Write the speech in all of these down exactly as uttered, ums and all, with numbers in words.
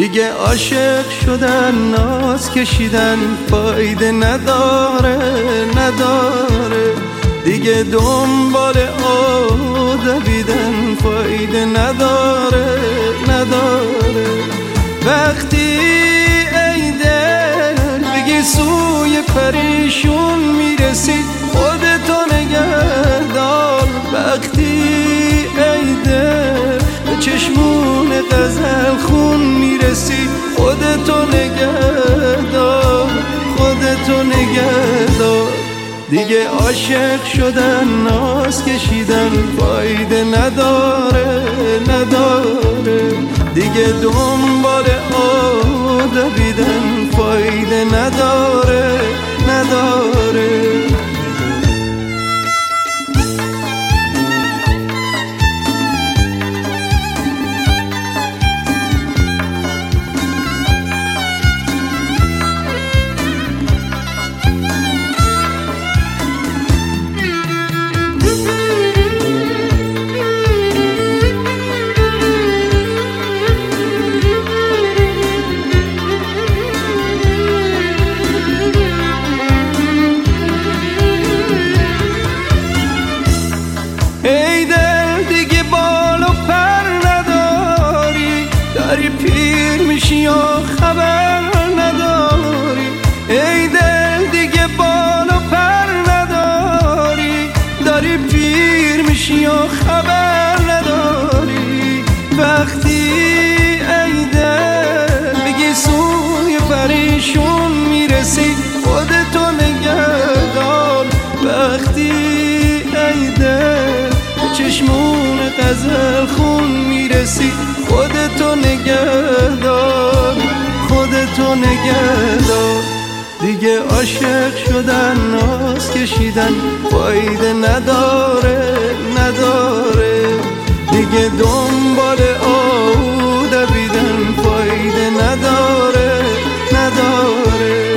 دیگه عاشق شدن ناز کشیدن فایده نداره نداره دیگه دنبال آدمیدن فایده نداره نداره وقتی ای دل بگی سوی پریشون میرسی خودتو نگهدار وقتی ای دل به چشمون غزل خون میرسی خودتو نگهدار خودتو نگهدار دیگه عاشق شدن ناز کشیدن فایده نداره نداره دیگه دنبال آدمیدن فایده نداره نداره ای دل دیگه بال و پر نداری داری پیر میشی یا خبر نداری ای دل دیگه بال و پر نداری داری پیر میشی یا خبر نداری وقتی ای دل بگی سوی پریشون میرسی خودتو نگهدار وقتی ای دل چشمون غزل خون میرسی خودتو نگهدار خودتو نگهدار دیگه عاشق شدن ناز کشیدن فایده نداره نداره دیگه دنبال آدمیدن فایده نداره نداره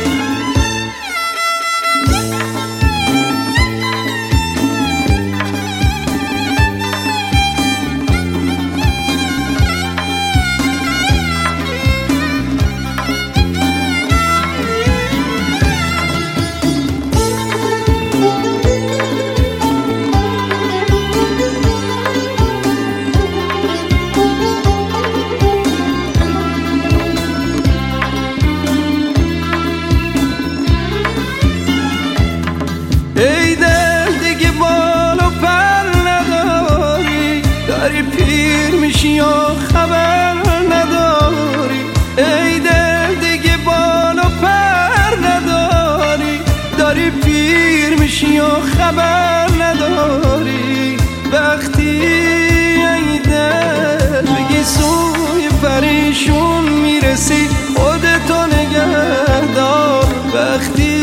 ای دل دیگه بال و پر نداری داری پیر میشی یا خبر نداری ای دل دیگه بال و پر نداری داری پیر میشی یا خبر نداری وقتی ای دل بگی سوی پریشون میرسی خودتو نگهدار وقتی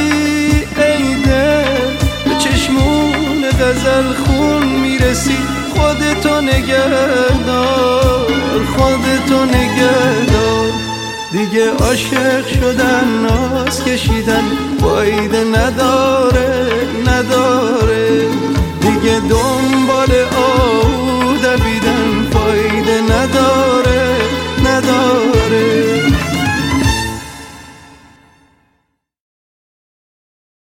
غزل خون میرسی خودتو نگهدار خودتو نگهدار دیگه عاشق شدن ناز کشیدن فایده نداره